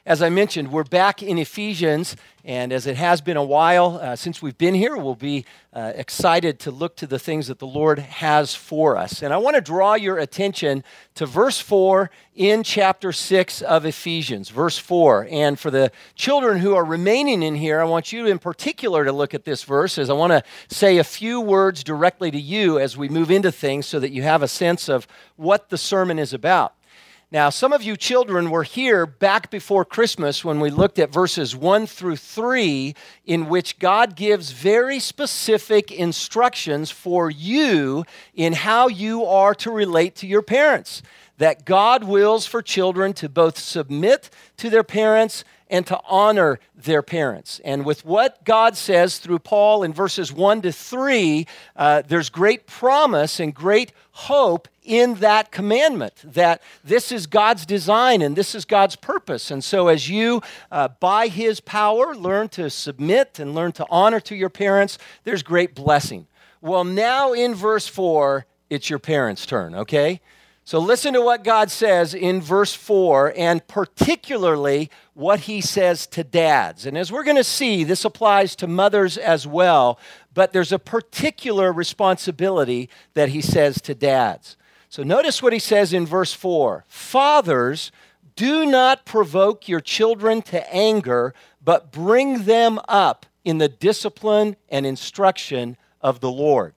as I mentioned, we're back in Ephesians, and as it has been a while since we've been here, we'll be excited to look to the things that the Lord has for us. And I want to draw your attention to verse 4 in chapter 6 of Ephesians, verse 4. And for the children who are remaining in here, I want you in particular to look at this verse, as I want to say a few words directly to you as we move into things so that you have a sense of what the sermon is about. Now, some of you children were here back before Christmas when we looked at verses 1 through 3, in which God gives very specific instructions for you in how you are to relate to your parents. That God wills for children to both submit to their parents and to honor their parents. And with what God says through Paul in verses 1 to 3, there's great promise and great hope in that commandment, that this is God's design and this is God's purpose. And so as you, by His power, learn to submit and learn to honor to your parents, there's great blessing. Well, now in verse 4, it's your parents' turn, okay? So listen to what God says in verse 4, and particularly what He says to dads. And as we're going to see, this applies to mothers as well, but there's a particular responsibility that He says to dads. So notice what He says in verse 4. Fathers, do not provoke your children to anger, but bring them up in the discipline and instruction of the Lord.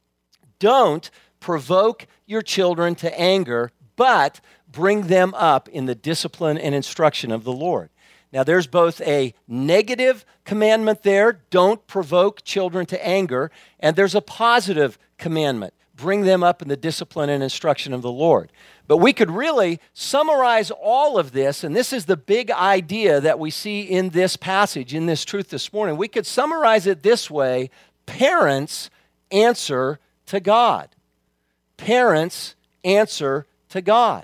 Don't provoke your children to anger, but bring them up in the discipline and instruction of the Lord. Now, there's both a negative commandment there, don't provoke children to anger, and there's a positive commandment, bring them up in the discipline and instruction of the Lord. But we could really summarize all of this, and this is the big idea that we see in this passage, in this truth this morning. We could summarize it this way: parents answer to God. Parents answer to God.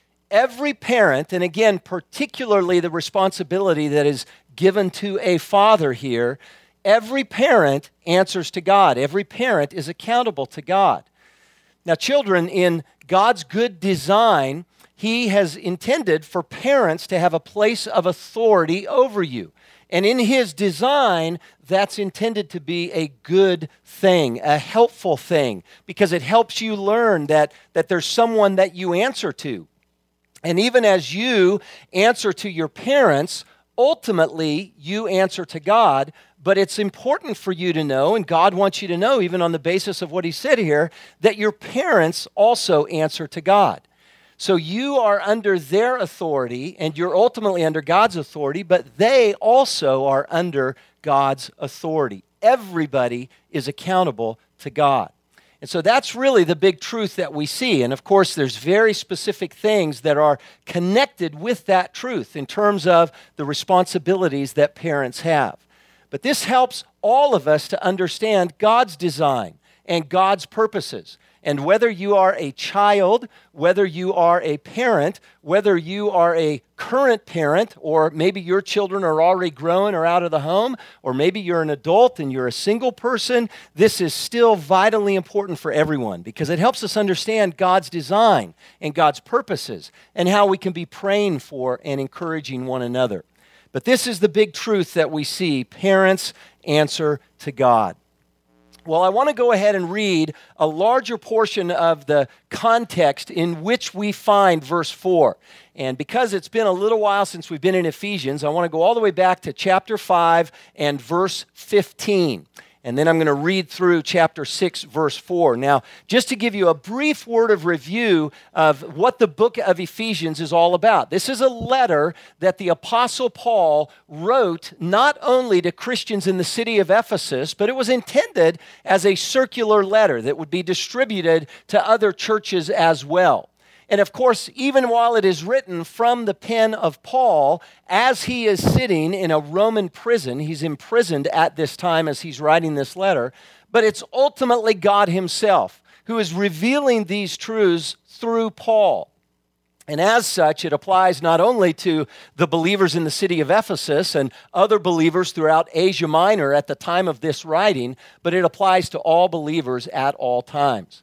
Every parent, and again, particularly the responsibility that is given to a father here, every parent answers to God. Every parent is accountable to God. Now, children, in God's good design, He has intended for parents to have a place of authority over you. And in His design, that's intended to be a good thing, a helpful thing, because it helps you learn that there's someone that you answer to. And even as you answer to your parents, ultimately you answer to God. But it's important for you to know, and God wants you to know, even on the basis of what He said here, that your parents also answer to God. So you are under their authority, and you're ultimately under God's authority, but they also are under God's authority. Everybody is accountable to God. And so that's really the big truth that we see. And of course, there's very specific things that are connected with that truth in terms of the responsibilities that parents have. But this helps all of us to understand God's design and God's purposes. And whether you are a child, whether you are a parent, whether you are a current parent, or maybe your children are already grown or out of the home, or maybe you're an adult and you're a single person, this is still vitally important for everyone because it helps us understand God's design and God's purposes and how we can be praying for and encouraging one another. But this is the big truth that we see: parents answer to God. Well, I want to go ahead and read a larger portion of the context in which we find verse 4. And because it's been a little while since we've been in Ephesians, I want to go all the way back to chapter 5 and verse 15. And then I'm going to read through chapter 6, verse 4. Now, just to give you a brief word of review of what the book of Ephesians is all about. This is a letter that the Apostle Paul wrote not only to Christians in the city of Ephesus, but it was intended as a circular letter that would be distributed to other churches as well. And of course, even while it is written from the pen of Paul, as he is sitting in a Roman prison, he's imprisoned at this time as he's writing this letter, but it's ultimately God Himself who is revealing these truths through Paul. And as such, it applies not only to the believers in the city of Ephesus and other believers throughout Asia Minor at the time of this writing, but it applies to all believers at all times.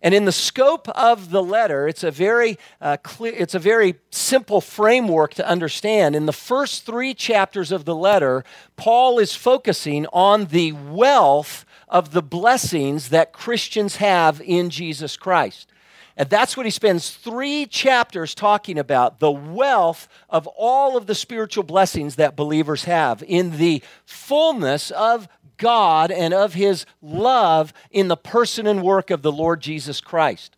And in the scope of the letter, it's a very it's a very simple framework to understand. In the first 3 chapters of the letter, Paul is focusing on the wealth of the blessings that Christians have in Jesus Christ. And that's what he spends 3 chapters talking about, the wealth of all of the spiritual blessings that believers have in the fullness of God and of his love in the person and work of the Lord Jesus Christ.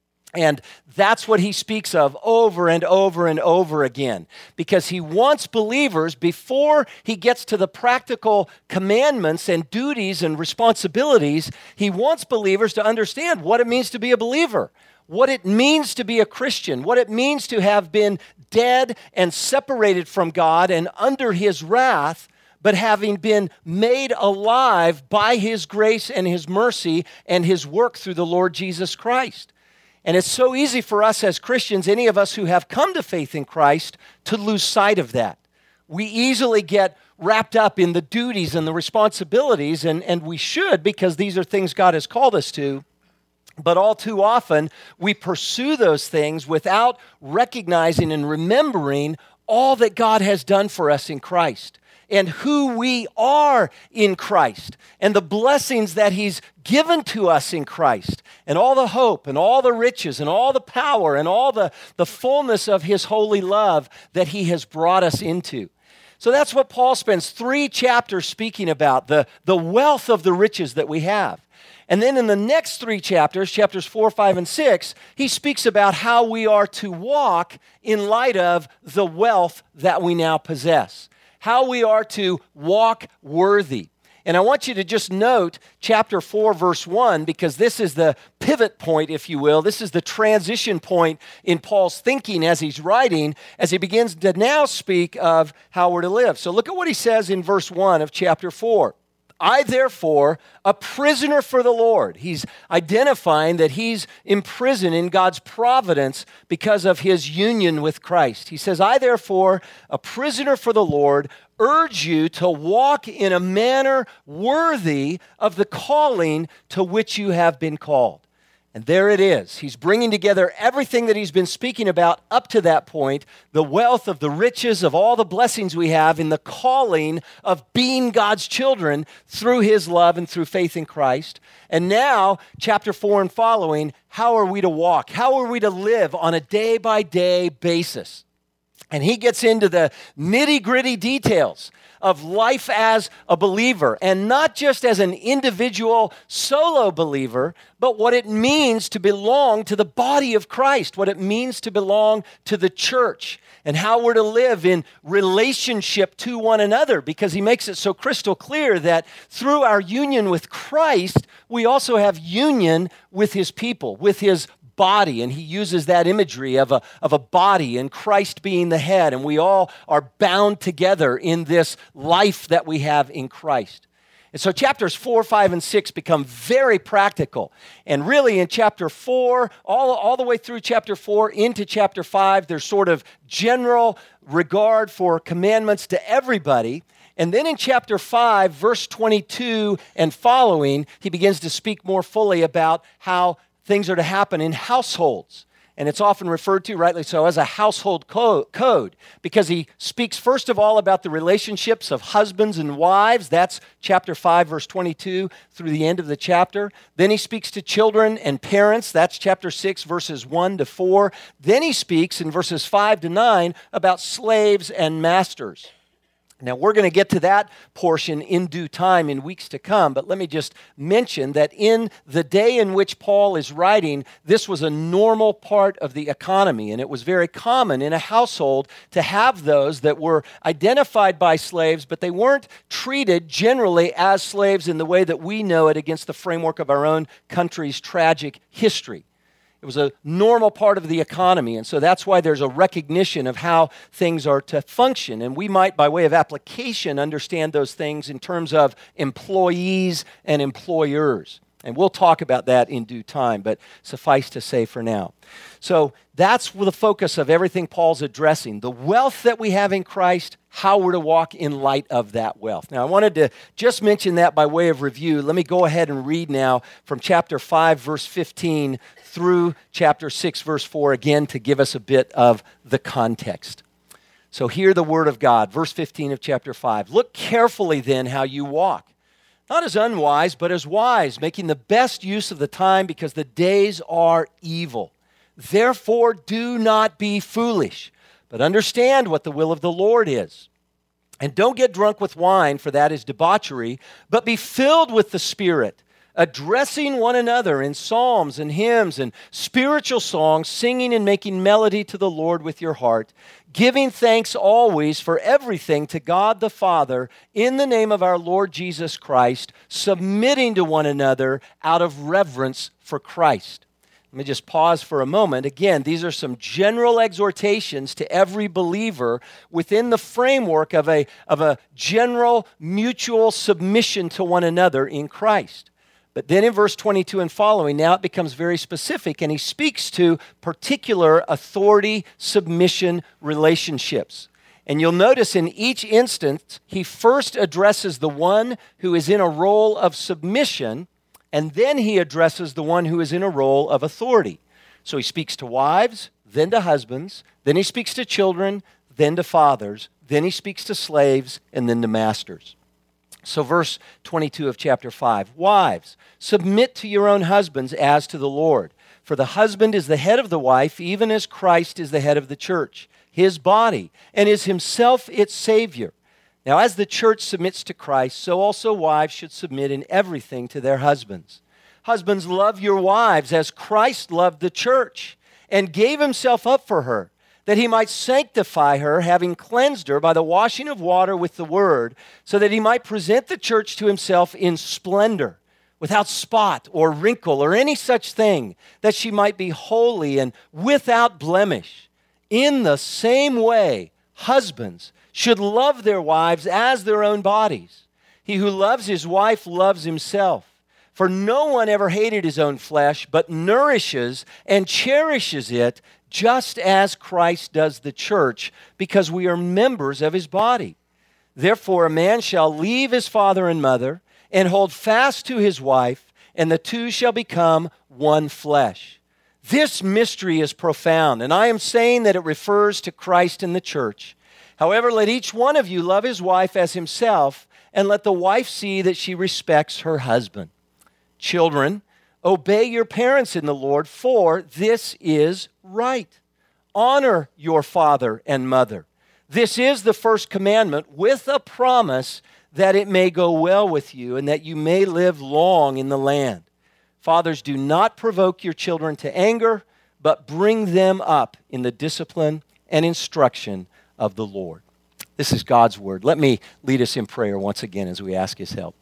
And that's what he speaks of over and over and over again, because he wants believers, before he gets to the practical commandments and duties and responsibilities, he wants believers to understand what it means to be a believer, what it means to be a Christian, what it means to have been dead and separated from God and under his wrath, but having been made alive by his grace and his mercy and his work through the Lord Jesus Christ. And it's so easy for us as Christians, any of us who have come to faith in Christ, to lose sight of that. We easily get wrapped up in the duties and the responsibilities, and we should, because these are things God has called us to. But all too often, we pursue those things without recognizing and remembering all that God has done for us in Christ, and who we are in Christ, and the blessings that he's given to us in Christ, and all the hope, and all the riches, and all the power, and all the fullness of his holy love that he has brought us into. So that's what Paul spends 3 chapters speaking about, the wealth of the riches that we have. And then in the next 3 chapters, chapters 4, 5, and 6, he speaks about how we are to walk in light of the wealth that we now possess, how we are to walk worthy. And I want you to just note chapter 4, verse 1, because this is the pivot point, if you will. This is the transition point in Paul's thinking as he's writing, as he begins to now speak of how we're to live. So look at what he says in verse 1 of chapter 4. I, therefore, a prisoner for the Lord. He's identifying that he's imprisoned in God's providence because of his union with Christ. He says, I, therefore, a prisoner for the Lord, urge you to walk in a manner worthy of the calling to which you have been called. And there it is. He's bringing together everything that he's been speaking about up to that point, the wealth of the riches of all the blessings we have in the calling of being God's children through his love and through faith in Christ. And now, chapter 4 and following, how are we to walk? How are we to live on a day-by-day basis? And he gets into the nitty-gritty details of life as a believer, and not just as an individual solo believer, but what it means to belong to the body of Christ, what it means to belong to the church, and how we're to live in relationship to one another, because he makes it so crystal clear that through our union with Christ, we also have union with his people, with his body, and he uses that imagery of a body and Christ being the head, and we all are bound together in this life that we have in Christ. And so chapters 4, 5, and 6 become very practical. And really in chapter 4, all the way through chapter 4 into chapter 5, there's sort of general regard for commandments to everybody. And then in chapter 5, verse 22 and following, he begins to speak more fully about how things are to happen in households. And it's often referred to, rightly so, as a household code, because he speaks first of all about the relationships of husbands and wives. That's chapter 5, verse 22 through the end of the chapter. Then he speaks to children and parents. That's chapter 6, verses 1 to 4. Then he speaks in verses 5 to 9 about slaves and masters. Now, we're going to get to that portion in due time in weeks to come, but let me just mention that in the day in which Paul is writing, this was a normal part of the economy, and it was very common in a household to have those that were identified by slaves, but they weren't treated generally as slaves in the way that we know it against the framework of our own country's tragic history. It was a normal part of the economy, and so that's why there's a recognition of how things are to function. And we might, by way of application, understand those things in terms of employees and employers. And we'll talk about that in due time, but suffice to say for now. So that's the focus of everything Paul's addressing. The wealth that we have in Christ, how we're to walk in light of that wealth. Now, I wanted to just mention that by way of review. Let me go ahead and read now from chapter 5, verse 15 through chapter 6, verse 4, again to give us a bit of the context. So hear the word of God, verse 15 of chapter 5. Look carefully then how you walk. Not as unwise, but as wise, making the best use of the time because the days are evil. Therefore, do not be foolish, but understand what the will of the Lord is. And don't get drunk with wine, for that is debauchery, but be filled with the Spirit, addressing one another in psalms and hymns and spiritual songs, singing and making melody to the Lord with your heart, giving thanks always for everything to God the Father in the name of our Lord Jesus Christ, submitting to one another out of reverence for Christ. Let me just pause for a moment. Again, these are some general exhortations to every believer within the framework of a general mutual submission to one another in Christ. But then in verse 22 and following, now it becomes very specific, and he speaks to particular authority submission relationships. And you'll notice in each instance, he first addresses the one who is in a role of submission, and then he addresses the one who is in a role of authority. So he speaks to wives, then to husbands, then he speaks to children, then to fathers, then he speaks to slaves, and then to masters. So verse 22 of chapter 5, wives, submit to your own husbands as to the Lord. For the husband is the head of the wife, even as Christ is the head of the church, his body, and is himself its Savior. Now as the church submits to Christ, so also wives should submit in everything to their husbands. Husbands, love your wives as Christ loved the church and gave himself up for her, that he might sanctify her, having cleansed her by the washing of water with the word, so that he might present the church to himself in splendor, without spot or wrinkle or any such thing, that she might be holy and without blemish. In the same way, husbands should love their wives as their own bodies. He who loves his wife loves himself. For no one ever hated his own flesh, but nourishes and cherishes it, just as Christ does the church, because we are members of his body. Therefore, a man shall leave his father and mother and hold fast to his wife, and the two shall become one flesh. This mystery is profound, and I am saying that it refers to Christ and the church. However, let each one of you love his wife as himself, and let the wife see that she respects her husband. Children, obey your parents in the Lord, for this is right. Honor your father and mother. This is the first commandment with a promise that it may go well with you and that you may live long in the land. Fathers, do not provoke your children to anger, but bring them up in the discipline and instruction of the Lord. This is God's word. Let me lead us in prayer once again as we ask his help.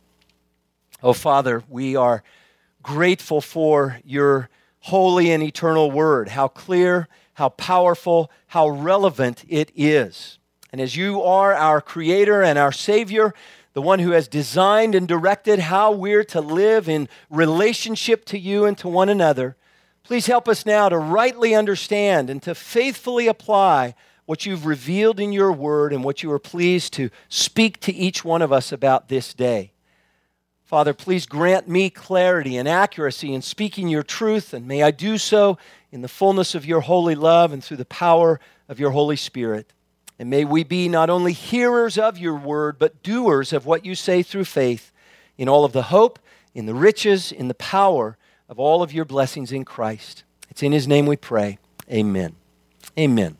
Oh, Father, we are grateful for your holy and eternal word, how clear, how powerful, how relevant it is. And as you are our creator and our savior, the one who has designed and directed how we're to live in relationship to you and to one another, please help us now to rightly understand and to faithfully apply what you've revealed in your word and what you are pleased to speak to each one of us about this day. Father, please grant me clarity and accuracy in speaking your truth, and may I do so in the fullness of your holy love and through the power of your Holy Spirit. And may we be not only hearers of your word, but doers of what you say through faith, in all of the hope, in the riches, in the power of all of your blessings in Christ. It's in his name we pray. Amen. Amen.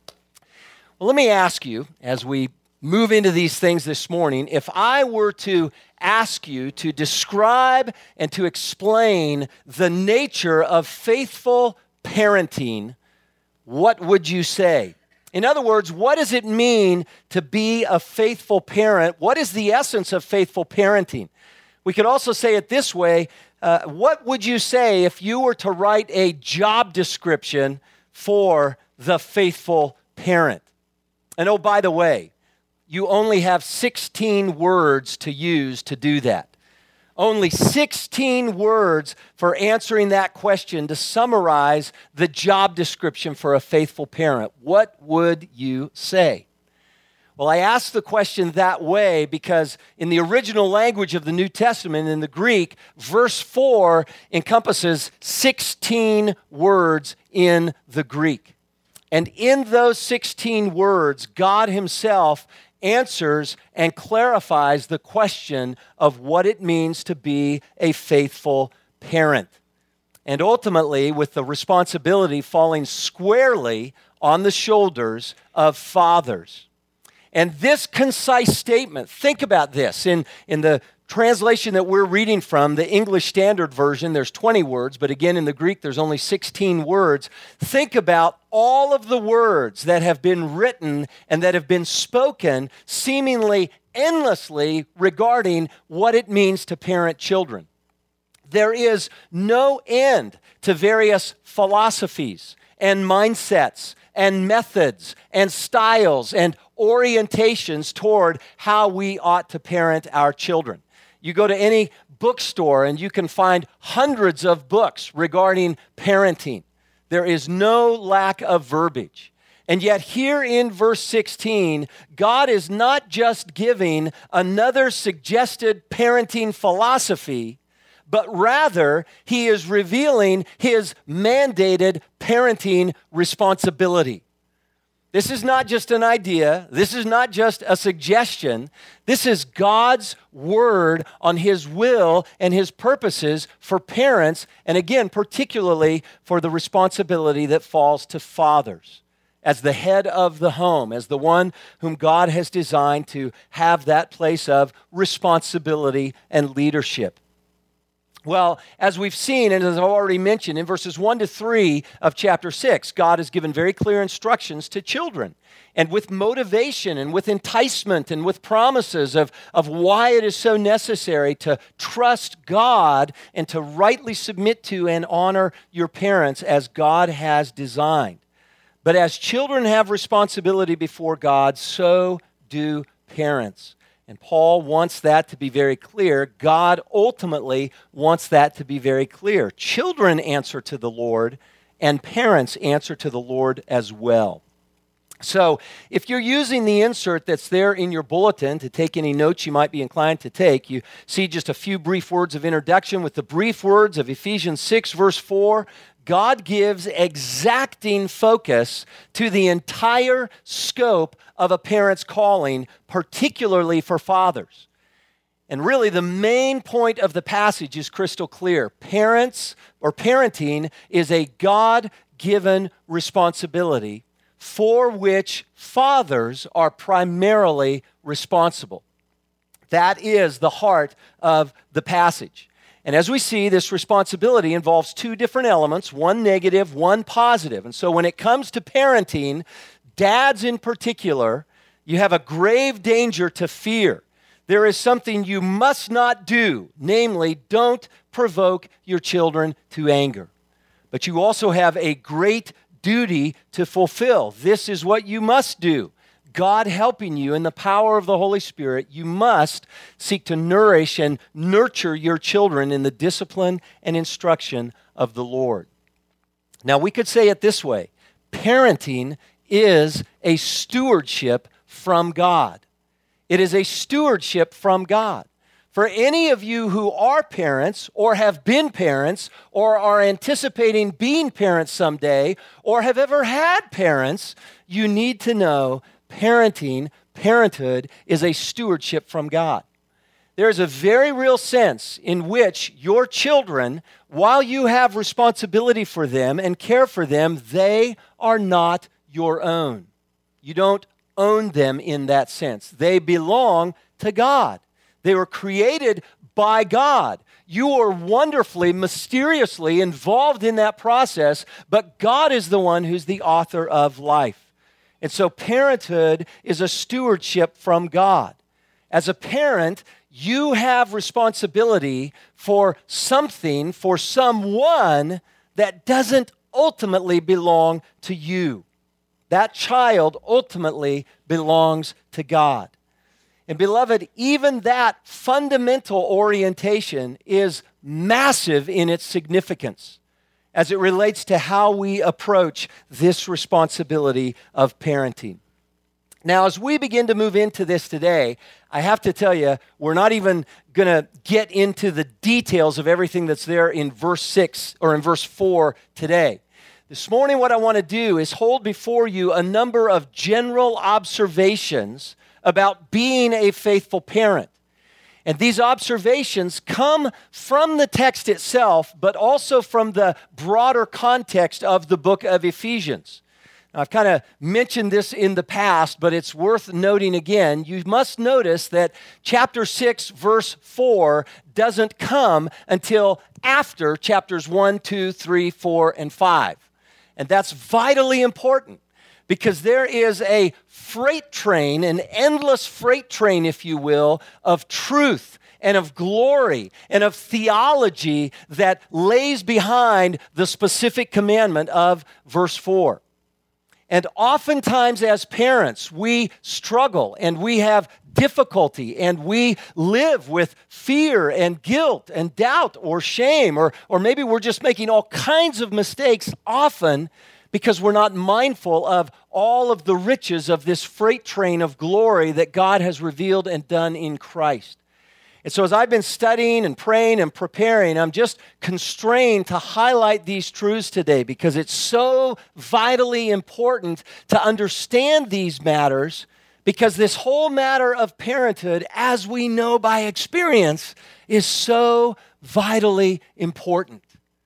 Well, let me ask you, as we move into these things this morning, if I were to ask you to describe and to explain the nature of faithful parenting, what would you say? In other words, what does it mean to be a faithful parent? What is the essence of faithful parenting? We could also say it this way. What would you say if you were to write a job description for the faithful parent? And oh, by the way, you only have 16 words to use to do that. Only 16 words for answering that question to summarize the job description for a faithful parent. What would you say? Well, I ask the question that way because in the original language of the New Testament, in the Greek, verse 4 encompasses 16 words in the Greek. And in those 16 words, God himself answers and clarifies the question of what it means to be a faithful parent. And ultimately, with the responsibility falling squarely on the shoulders of fathers. And this concise statement, think about this. In the translation that we're reading from, the English Standard Version, there's 20 words, but again in the Greek there's only 16 words. Think about all of the words that have been written and that have been spoken seemingly endlessly regarding what it means to parent children. There is no end to various philosophies and mindsets and methods and styles and orientations toward how we ought to parent our children. You go to any bookstore and you can find hundreds of books regarding parenting. There is no lack of verbiage. And yet here in verse 16, God is not just giving another suggested parenting philosophy, but rather he is revealing his mandated parenting responsibility. This is not just an idea. This is not just a suggestion. This is God's word on his will and his purposes for parents, and again, particularly for the responsibility that falls to fathers as the head of the home, as the one whom God has designed to have that place of responsibility and leadership. Well, as we've seen, and as I've already mentioned, in verses 1 to 3 of chapter 6, God has given very clear instructions to children. And with motivation and with enticement and with promises of why it is so necessary to trust God and to rightly submit to and honor your parents as God has designed. But as children have responsibility before God, so do parents. And Paul wants that to be very clear. God ultimately wants that to be very clear. Children answer to the Lord, and parents answer to the Lord as well. So if you're using the insert that's there in your bulletin to take any notes you might be inclined to take, you see just a few brief words of introduction with the brief words of Ephesians 6, verse 4. God gives exacting focus to the entire scope of a parent's calling, particularly for fathers. And really, the main point of the passage is crystal clear. Parents or parenting is a God-given responsibility for which fathers are primarily responsible. That is the heart of the passage. And as we see, this responsibility involves two different elements, one negative, one positive. And so when it comes to parenting, dads in particular, you have a grave danger to fear. There is something you must not do, namely, don't provoke your children to anger. But you also have a great duty to fulfill. This is what you must do. God helping you in the power of the Holy Spirit, you must seek to nourish and nurture your children in the discipline and instruction of the Lord. Now, we could say it this way. Parenting is a stewardship from God. It is a stewardship from God. For any of you who are parents or have been parents or are anticipating being parents someday or have ever had parents, you need to know parenthood is a stewardship from God. There is a very real sense in which your children, while you have responsibility for them and care for them, they are not your own. You don't own them in that sense. They belong to God. They were created by God. You are wonderfully, mysteriously involved in that process, but God is the one who's the author of life. And so parenthood is a stewardship from God. As a parent, you have responsibility for something, for someone that doesn't ultimately belong to you. That child ultimately belongs to God. And beloved, even that fundamental orientation is massive in its significance as it relates to how we approach this responsibility of parenting. Now, as we begin to move into this today, I have to tell you, we're not even going to get into the details of everything that's there in verse 6 or in verse 4 today. This morning, what I want to do is hold before you a number of general observations about being a faithful parent. And these observations come from the text itself, but also from the broader context of the book of Ephesians. Now, I've kind of mentioned this in the past, but it's worth noting again. You must notice that chapter 6, verse 4 doesn't come until after chapters 1, 2, 3, 4, and 5. And that's vitally important because there is a freight train, an endless freight train, if you will, of truth and of glory and of theology that lays behind the specific commandment of verse 4. And oftentimes as parents, we struggle and we have difficulty and we live with fear and guilt and doubt or shame, or maybe we're just making all kinds of mistakes often because we're not mindful of all of the riches of this freight train of glory that God has revealed and done in Christ. And so as I've been studying and praying and preparing, I'm just constrained to highlight these truths today because it's so vitally important to understand these matters, because this whole matter of parenthood, as we know by experience, is so vitally important.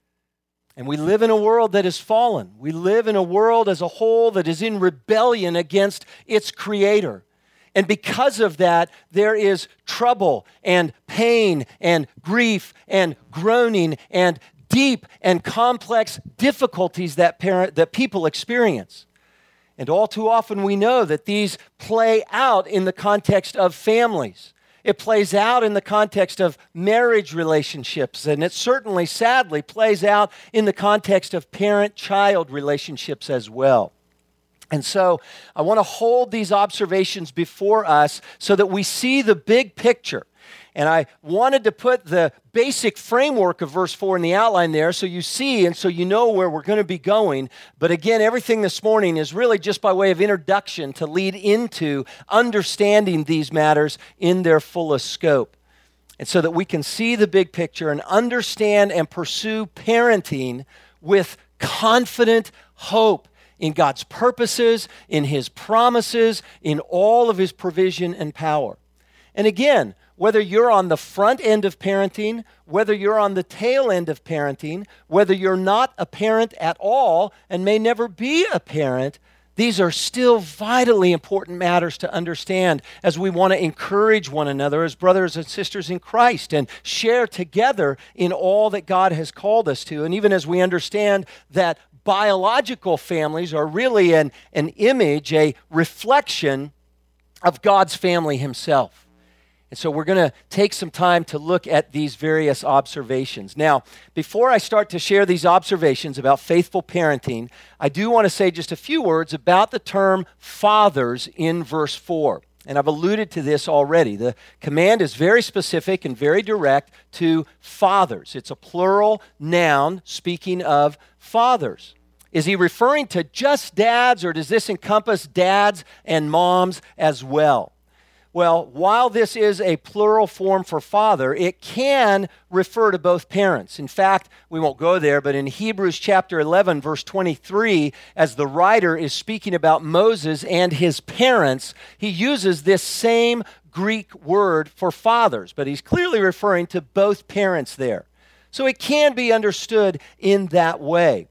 And we live in a world that is fallen. We live in a world as a whole that is in rebellion against its creator. And because of that, there is trouble and pain and grief and groaning and deep and complex difficulties that people experience. And all too often we know that these play out in the context of families. It plays out in the context of marriage relationships, and it certainly, sadly, plays out in the context of parent-child relationships as well. And so I want to hold these observations before us so that we see the big picture. And I wanted to put the basic framework of verse 4 in the outline there so you see and so you know where we're going to be going. But again, everything this morning is really just by way of introduction to lead into understanding these matters in their fullest scope. And so that we can see the big picture and understand and pursue parenting with confident hope in God's purposes, in His promises, in all of His provision and power. And again, whether you're on the front end of parenting, whether you're on the tail end of parenting, whether you're not a parent at all and may never be a parent, these are still vitally important matters to understand as we want to encourage one another as brothers and sisters in Christ and share together in all that God has called us to. And even as we understand that biological families are really an image, a reflection of God's family Himself. And so we're going to take some time to look at these various observations. Now, before I start to share these observations about faithful parenting, I do want to say just a few words about the term fathers in verse 4. And I've alluded to this already. The command is very specific and very direct to fathers. It's a plural noun speaking of fathers. Is he referring to just dads, or does this encompass dads and moms as well? Well, while this is a plural form for father, it can refer to both parents. In fact, we won't go there, but in Hebrews chapter 11, verse 23, as the writer is speaking about Moses and his parents, he uses this same Greek word for fathers, but he's clearly referring to both parents there. So it can be understood in that way.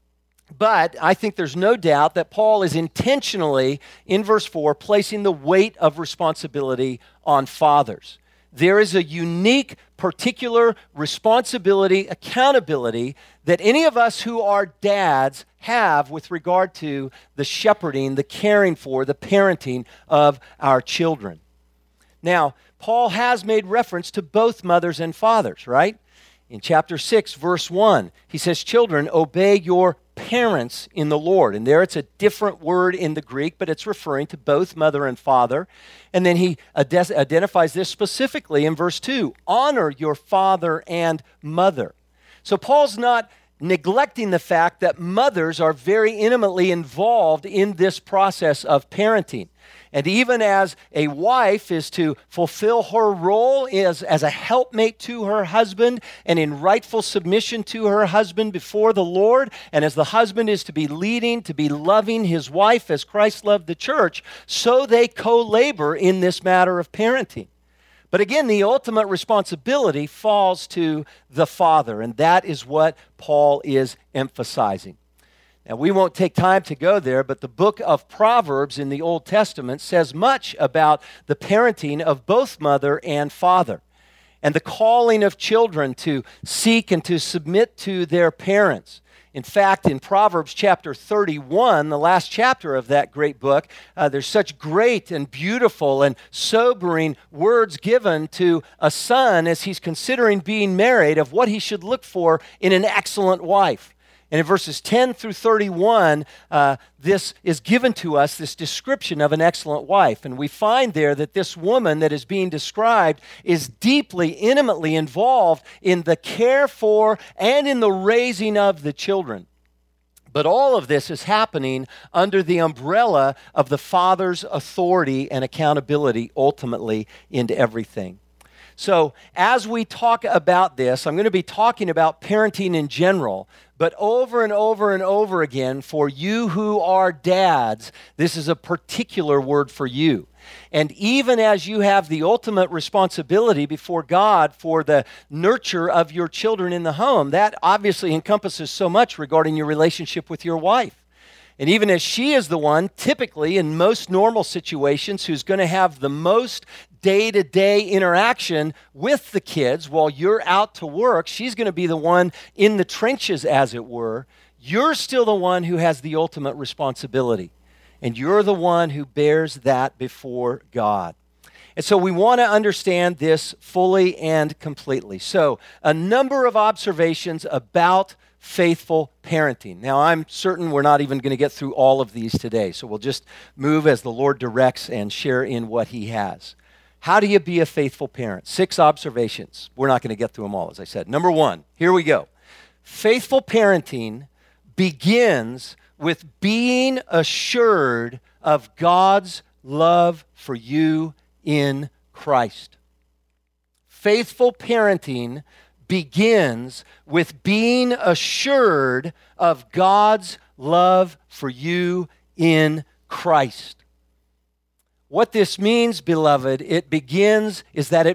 But I think there's no doubt that Paul is intentionally, in verse 4, placing the weight of responsibility on fathers. There is a unique, particular responsibility, accountability that any of us who are dads have with regard to the shepherding, the caring for, the parenting of our children. Now, Paul has made reference to both mothers and fathers, right? In chapter 6, verse 1, he says, children, obey your parents in the Lord. And there it's a different word in the Greek, but it's referring to both mother and father. And then he identifies this specifically in verse 2, honor your father and mother. So Paul's not neglecting the fact that mothers are very intimately involved in this process of parenting. And even as a wife is to fulfill her role as a helpmate to her husband and in rightful submission to her husband before the Lord, and as the husband is to be leading, to be loving his wife as Christ loved the church, so they co-labor in this matter of parenting. But again, the ultimate responsibility falls to the father, and that is what Paul is emphasizing. Now, we won't take time to go there, but the book of Proverbs in the Old Testament says much about the parenting of both mother and father, and the calling of children to seek and to submit to their parents. In fact, in Proverbs chapter 31, the last chapter of that great book, there's such great and beautiful and sobering words given to a son as he's considering being married of what he should look for in an excellent wife. And in verses 10 through 31, this is given to us, this description of an excellent wife. And we find there that this woman that is being described is deeply, intimately involved in the care for and in the raising of the children. But all of this is happening under the umbrella of the father's authority and accountability ultimately into everything. So as we talk about this, I'm going to be talking about parenting in general, but over and over and over again, for you who are dads, this is a particular word for you. And even as you have the ultimate responsibility before God for the nurture of your children in the home, that obviously encompasses so much regarding your relationship with your wife. And even as she is the one, typically in most normal situations, who's going to have the most day-to-day interaction with the kids while you're out to work, she's going to be the one in the trenches, as it were. You're still the one who has the ultimate responsibility. And you're the one who bears that before God. And so we want to understand this fully and completely. So a number of observations about faithful parenting. Now, I'm certain we're not even going to get through all of these today, so we'll just move as the Lord directs and share in what He has. How do you be a faithful parent? 6 observations. We're not going to get through them all, as I said. Number 1, here we go. Faithful parenting begins with being assured of God's love for you in Christ. Faithful parenting begins with being assured of God's love for you in Christ. What this means, beloved, it begins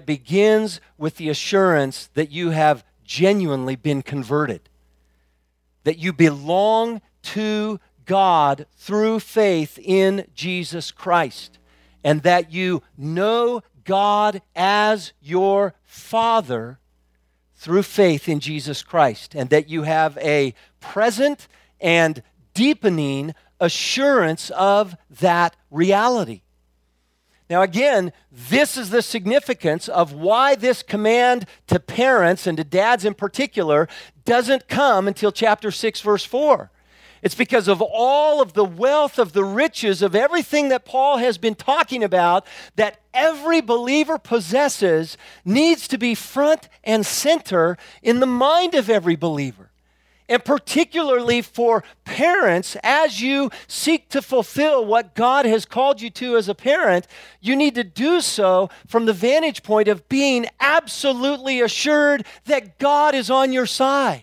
with the assurance that you have genuinely been converted, that you belong to God through faith in Jesus Christ, and that you know God as your Father through faith in Jesus Christ, and that you have a present and deepening assurance of that reality. Now again, this is the significance of why this command to parents, and to dads in particular, doesn't come until chapter 6, verse 4. It's because of all of the wealth of the riches of everything that Paul has been talking about that every believer possesses needs to be front and center in the mind of every believer. And particularly for parents, as you seek to fulfill what God has called you to as a parent, you need to do so from the vantage point of being absolutely assured that God is on your side,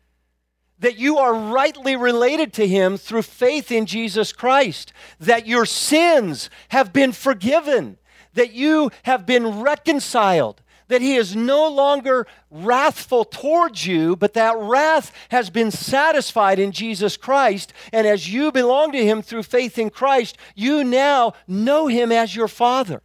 that you are rightly related to Him through faith in Jesus Christ, that your sins have been forgiven, that you have been reconciled, that He is no longer wrathful towards you, but that wrath has been satisfied in Jesus Christ. And as you belong to Him through faith in Christ, you now know Him as your Father.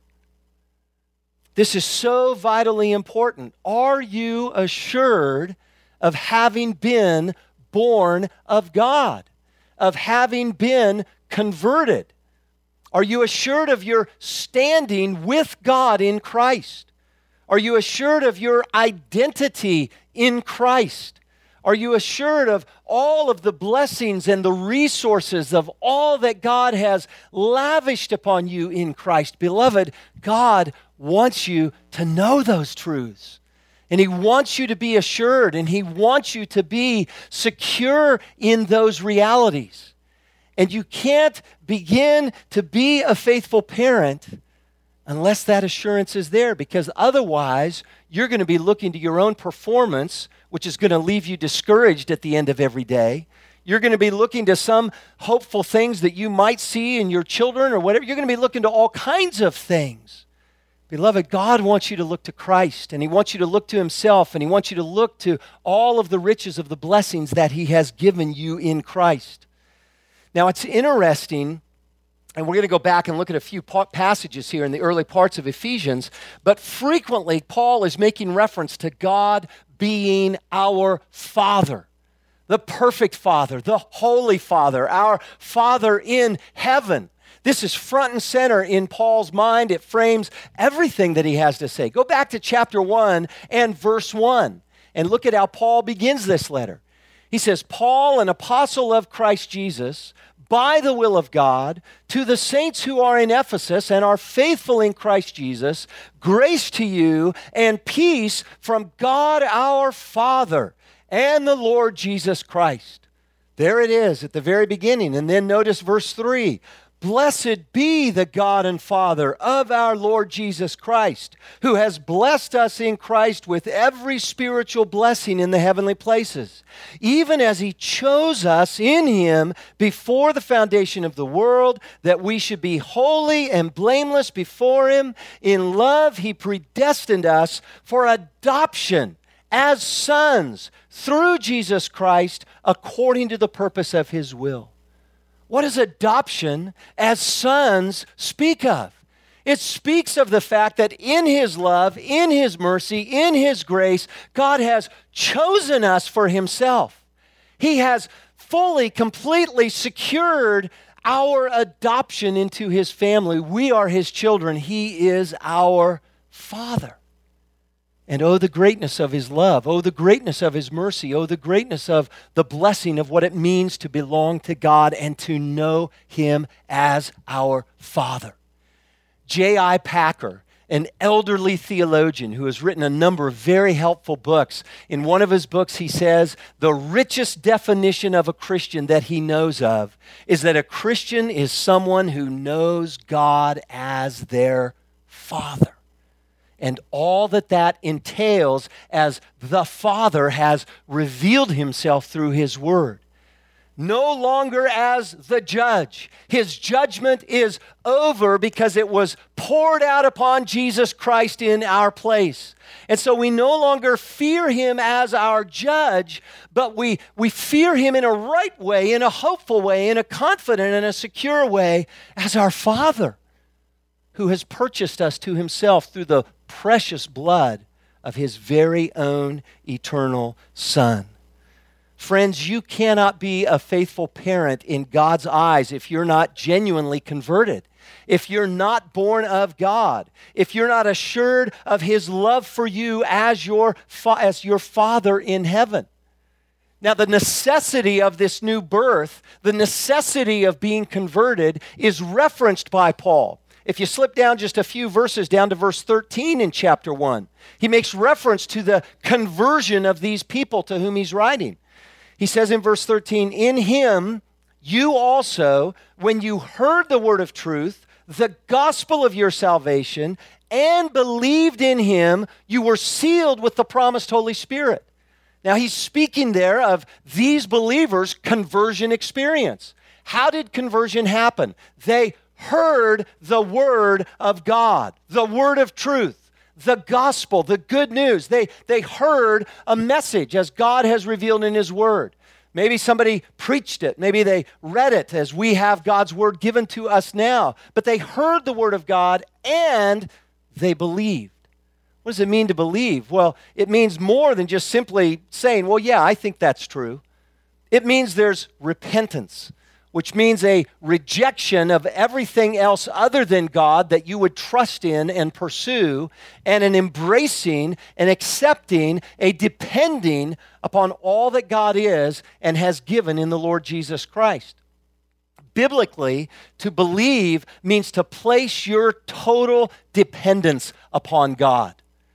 This is so vitally important. Are you assured of having been born of God, of having been converted? Are you assured of your standing with God in Christ? Are you assured of your identity in Christ? Are you assured of all of the blessings and the resources of all that God has lavished upon you in Christ? Beloved, God wants you to know those truths. And He wants you to be assured, and He wants you to be secure in those realities. And you can't begin to be a faithful parent unless that assurance is there, because otherwise you're going to be looking to your own performance, which is going to leave you discouraged at the end of every day. You're going to be looking to some hopeful things that you might see in your children or whatever. You're going to be looking to all kinds of things. Beloved, God wants you to look to Christ, and He wants you to look to Himself, and He wants you to look to all of the riches of the blessings that He has given you in Christ. Now, it's interesting, and we're going to go back and look at a few passages here in the early parts of Ephesians, but frequently Paul is making reference to God being our Father, the perfect Father, the Holy Father, our Father in heaven. This is front and center in Paul's mind. It frames everything that he has to say. Go back to chapter 1 and verse 1 and look at how Paul begins this letter. He says, Paul, an apostle of Christ Jesus, by the will of God, to the saints who are in Ephesus and are faithful in Christ Jesus, grace to you and peace from God our Father and the Lord Jesus Christ. There it is at the very beginning. And then notice verse 3. Blessed be the God and Father of our Lord Jesus Christ, who has blessed us in Christ with every spiritual blessing in the heavenly places, even as He chose us in Him before the foundation of the world, that we should be holy and blameless before Him. In love, He predestined us for adoption as sons through Jesus Christ, according to the purpose of His will. What does adoption as sons speak of? It speaks of the fact that in His love, in His mercy, in His grace, God has chosen us for Himself. He has fully, completely secured our adoption into His family. We are His children. He is our Father. And oh, the greatness of His love. Oh, the greatness of His mercy. Oh, the greatness of the blessing of what it means to belong to God and to know Him as our Father. J.I. Packer, an elderly theologian who has written a number of very helpful books. In one of his books, he says, the richest definition of a Christian that he knows of is that a Christian is someone who knows God as their Father. And all that entails as the Father has revealed Himself through His Word. No longer as the judge. His judgment is over because it was poured out upon Jesus Christ in our place. And so we no longer fear Him as our judge, but we fear Him in a right way, in a hopeful way, in a confident and a secure way as our Father, who has purchased us to Himself through the precious blood of His very own eternal Son. Friends, you cannot be a faithful parent in God's eyes if you're not genuinely converted, if you're not born of God, if you're not assured of His love for you as your Father in heaven. Now, the necessity of this new birth, the necessity of being converted, is referenced by Paul. If you slip down just a few verses down to verse 13 in chapter 1, he makes reference to the conversion of these people to whom he's writing. He says in verse 13, in Him you also, when you heard the word of truth, the gospel of your salvation, and believed in Him, you were sealed with the promised Holy Spirit. Now he's speaking there of these believers' conversion experience. How did conversion happen? They heard the Word of God, the Word of truth, the gospel, the good news. They heard a message as God has revealed in His Word. Maybe somebody preached it. Maybe they read it as we have God's Word given to us now. But they heard the Word of God and they believed. What does it mean to believe? Well, it means more than just simply saying, well, yeah, I think that's true. It means there's repentance. which means a rejection of everything else other than God that you would trust in and pursue, and an embracing and accepting, a depending upon all that God is and has given in the Lord Jesus Christ. Biblically, to believe means to place your total dependence upon God.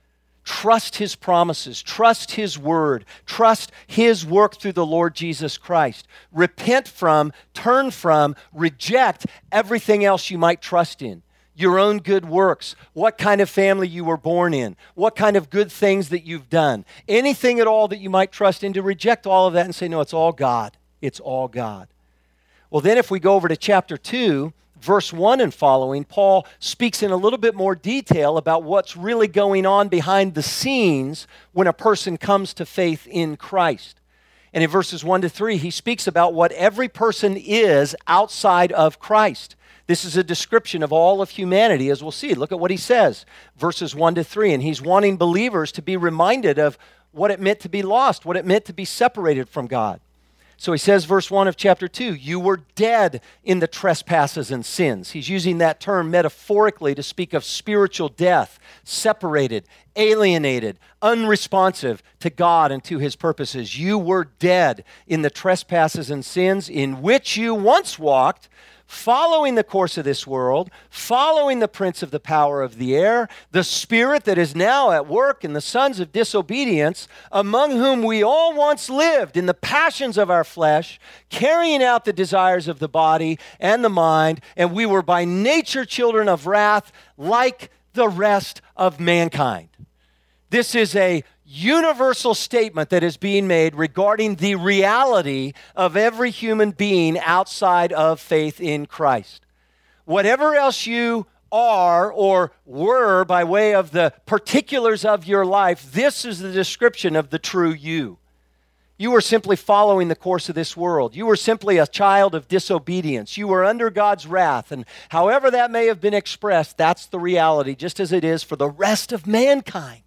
Trust His promises, trust His word, trust His work through the Lord Jesus Christ. Repent from, turn from, reject everything else you might trust in. Your own good works, what kind of family you were born in, what kind of good things that you've done, anything at all that you might trust in, to reject all of that and say, no, it's all God. It's all God. Well, then if we go over to chapter 2, verse 1 and following, Paul speaks in a little bit more detail about what's really going on behind the scenes when a person comes to faith in Christ. And in verses 1 to 3, he speaks about what every person is outside of Christ. This is a description of all of humanity, as we'll see. Look at what he says, verses 1 to 3. And he's wanting believers to be reminded of what it meant to be lost, what it meant to be separated from God. So he says, verse 1 of chapter 2, you were dead in the trespasses and sins. He's using that term metaphorically to speak of spiritual death, separated, alienated, unresponsive to God and to His purposes. You were dead in the trespasses and sins in which you once walked, following the course of this world, following the prince of the power of the air, the spirit that is now at work in the sons of disobedience, among whom we all once lived in the passions of our flesh, carrying out the desires of the body and the mind, and we were by nature children of wrath like the rest of mankind. This is a universal statement that is being made regarding the reality of every human being outside of faith in Christ. Whatever else you are or were by way of the particulars of your life, this is the description of the true you. You were simply following the course of this world. You were simply a child of disobedience. You were under God's wrath, and however that may have been expressed, that's the reality, just as it is for the rest of mankind.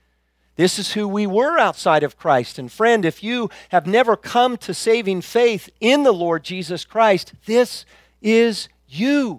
This is who we were outside of Christ. And friend, if you have never come to saving faith in the Lord Jesus Christ, this is you.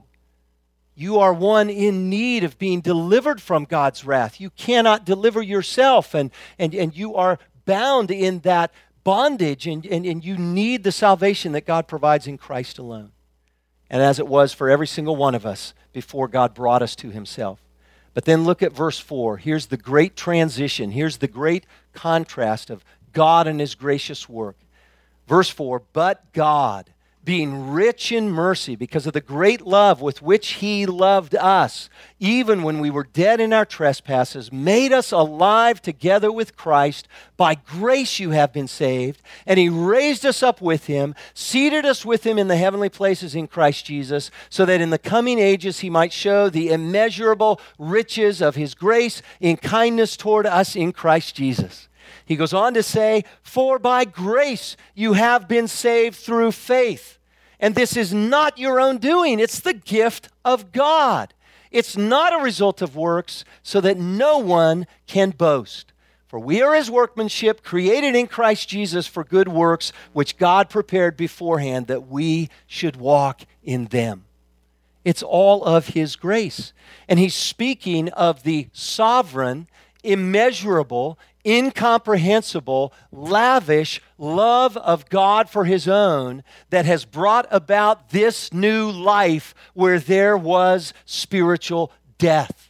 You are one in need of being delivered from God's wrath. You cannot deliver yourself, and you are bound in that bondage, and you need the salvation that God provides in Christ alone. And as it was for every single one of us before God brought us to Himself. But then look at verse 4. Here's the great transition. Here's the great contrast of God and His gracious work. Verse 4, but God, being rich in mercy because of the great love with which He loved us, even when we were dead in our trespasses, made us alive together with Christ. By grace you have been saved, and He raised us up with Him, seated us with Him in the heavenly places in Christ Jesus, so that in the coming ages He might show the immeasurable riches of His grace in kindness toward us in Christ Jesus. He goes on to say, for by grace you have been saved through faith. And this is not your own doing. It's the gift of God. It's not a result of works, so that no one can boast. For we are His workmanship, created in Christ Jesus for good works, which God prepared beforehand that we should walk in them. It's all of His grace. And he's speaking of the sovereign, immeasurable, incomprehensible, lavish love of God for His own that has brought about this new life where there was spiritual death.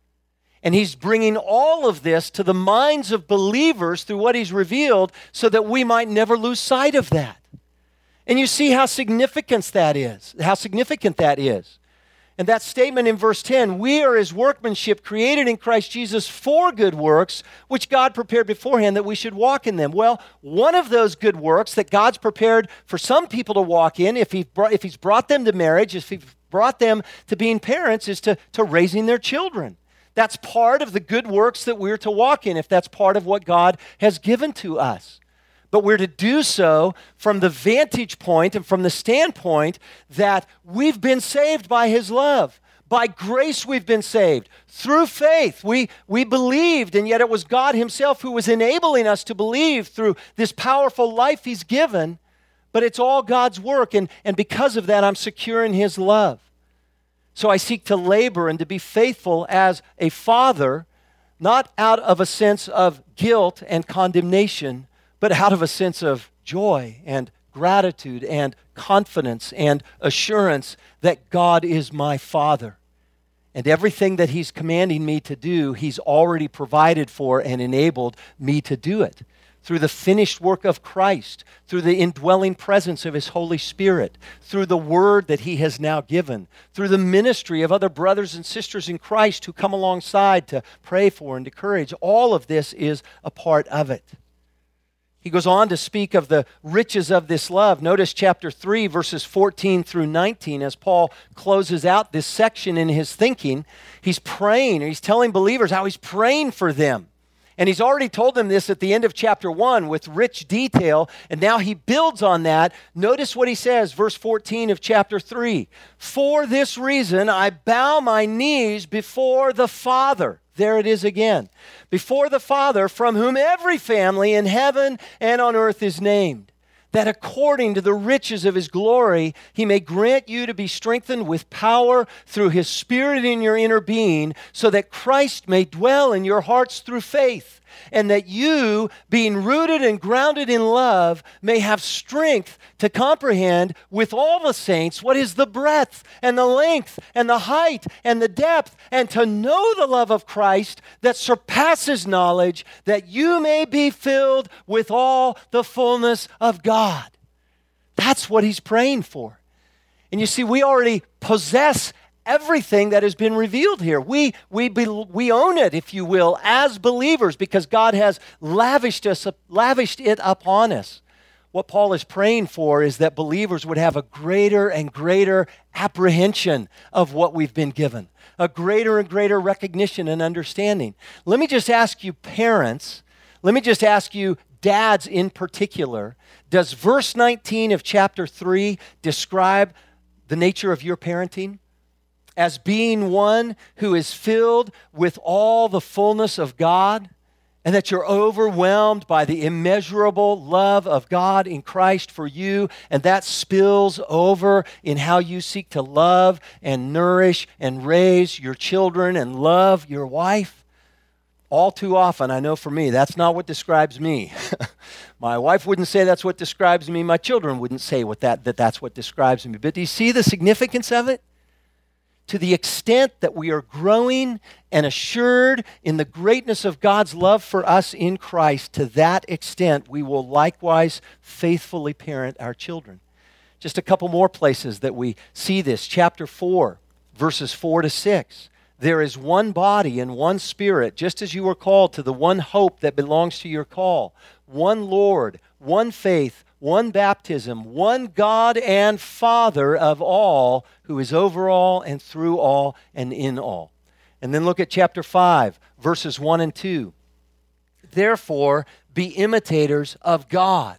And He's bringing all of this to the minds of believers through what He's revealed so that we might never lose sight of that. And you see how significant that is. And that statement in verse 10, we are His workmanship created in Christ Jesus for good works, which God prepared beforehand that we should walk in them. Well, one of those good works that God's prepared for some people to walk in, if He's brought them to marriage, if He's brought them to being parents, is to raising their children. That's part of the good works that we're to walk in, if that's part of what God has given to us. But we're to do so from the vantage point and from the standpoint that we've been saved by His love. By grace we've been saved. Through faith we believed, and yet it was God Himself who was enabling us to believe through this powerful life He's given. but it's all God's work, and because of that, I'm secure in His love. So I seek to labor and to be faithful as a father, not out of a sense of guilt and condemnation, but out of a sense of joy and gratitude and confidence and assurance that God is my Father. And everything that He's commanding me to do, He's already provided for and enabled me to do it through the finished work of Christ, through the indwelling presence of His Holy Spirit, through the Word that He has now given, through the ministry of other brothers and sisters in Christ who come alongside to pray for and encourage. All of this is a part of it. He goes on to speak of the riches of this love. Notice chapter 3, verses 14 through 19, as Paul closes out this section in his thinking. He's praying, or he's telling believers how he's praying for them. And he's already told them this at the end of chapter 1 with rich detail, and now he builds on that. Notice what he says, verse 14 of chapter 3. For this reason I bow my knees before the Father. There it is again. Before the Father, from whom every family in heaven and on earth is named, that according to the riches of His glory, He may grant you to be strengthened with power through His Spirit in your inner being, so that Christ may dwell in your hearts through faith, and that you, being rooted and grounded in love, may have strength to comprehend with all the saints what is the breadth and the length and the height and the depth, and to know the love of Christ that surpasses knowledge, that you may be filled with all the fullness of God. That's what he's praying for. And you see, we already possess everything that has been revealed here. We own it, if you will, as believers, because God has lavished it upon us. What Paul is praying for is that believers would have a greater and greater apprehension of what we've been given, a greater and greater recognition and understanding. Let me just ask you, parents, let me just ask you, dads in particular, does verse 19 of chapter 3 describe the nature of your parenting as being one who is filled with all the fullness of God, and that you're overwhelmed by the immeasurable love of God in Christ for you, and that spills over in how you seek to love and nourish and raise your children and love your wife? All too often, I know for me, that's not what describes me. My wife wouldn't say that's what describes me. My children wouldn't say that's what describes me. But do you see the significance of it? To the extent that we are growing and assured in the greatness of God's love for us in Christ, to that extent we will likewise faithfully parent our children. Just a couple more places that we see this. Chapter 4, verses 4 to 6. There is one body and one Spirit, just as you were called to the one hope that belongs to your call. One Lord, one faith, one baptism, one God and Father of all, who is over all and through all and in all. And then look at chapter 5, verses 1 and 2. Therefore, be imitators of God